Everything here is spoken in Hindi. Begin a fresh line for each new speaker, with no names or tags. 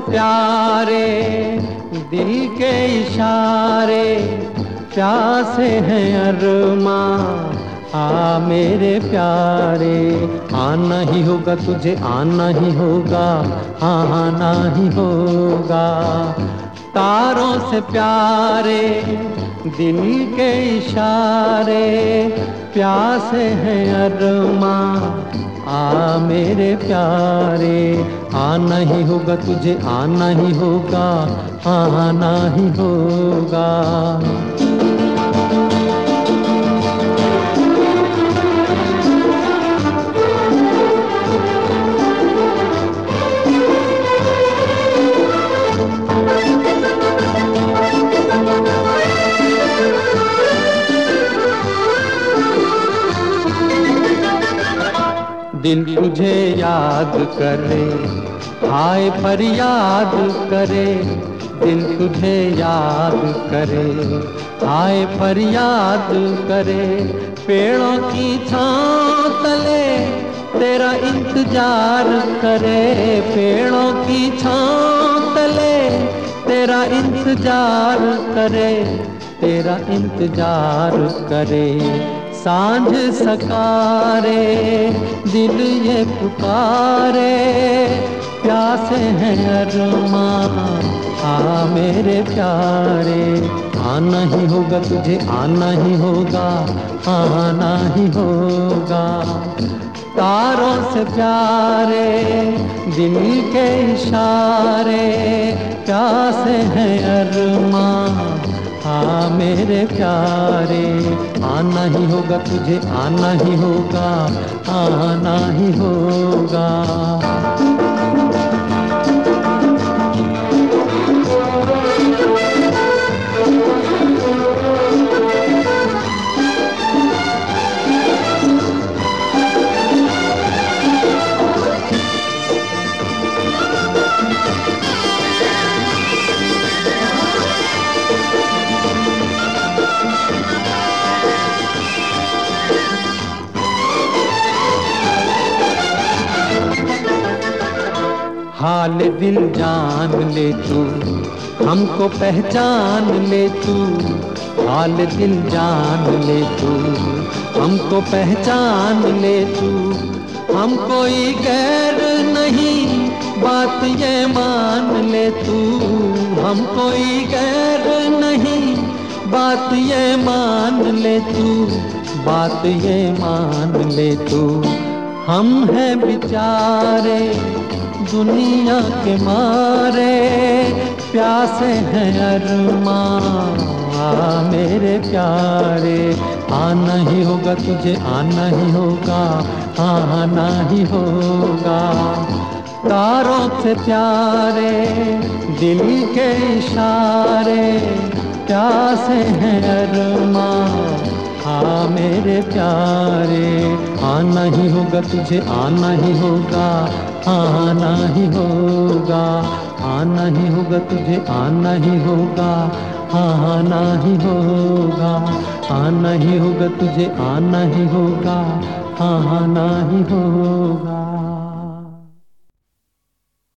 प्यारे दिल के इशारे, प्यासे हैं अरमां आ मेरे प्यारे। आना ही होगा तुझे, आना ही होगा, आना ही होगा। तारों से प्यारे दिल के इशारे, प्यासे हैं अरमां आ मेरे प्यारे। आना ही होगा तुझे, आना ही होगा, आना ही होगा। दिल तुझे याद करे, हाय फरियाद करे। दिल तुझे याद करे, हाय फरियाद करे। पेड़ों की छांव तले तेरा इंतजार करे, पेड़ों की छांव तले तेरा इंतजार करे, तेरा इंतजार करे। सांझ सकारे दिल ये पुकारे, प्यासे हैं अरमां आ मेरे प्यारे। आना ही होगा तुझे, आना ही होगा, आना ही होगा। तारों से प्यारे दिल के इशारे, प्यासे हैं अरमां आ मेरे प्यारे। आना ही होगा तुझे, आना ही होगा, आना ही होगा। हाल दिल जान ले तू, हमको पहचान ले तू। हाल दिल जान ले तू, हमको पहचान ले तू। हम कोई गैर नहीं, बात ये मान ले तू। हम कोई गैर नहीं, बात ये मान ले तू, बात ये मान ले तू। हम हैं बेचारे दुनिया के मारे, प्यासे हैं अरमां आ मेरे प्यारे। आना ही होगा तुझे, आना ही होगा, आना ही होगा। तारों से प्यारे दिल के इशारे, प्यासे हैं अरमां आ मेरे प्यारे। आना ही होगा तुझे, आना ही होगा, आना ही होगा। आना ही होगा तुझे, आना ही होगा, आना ही होगा। आना ही होगा तुझे, आना ही होगा, आना ही होगा।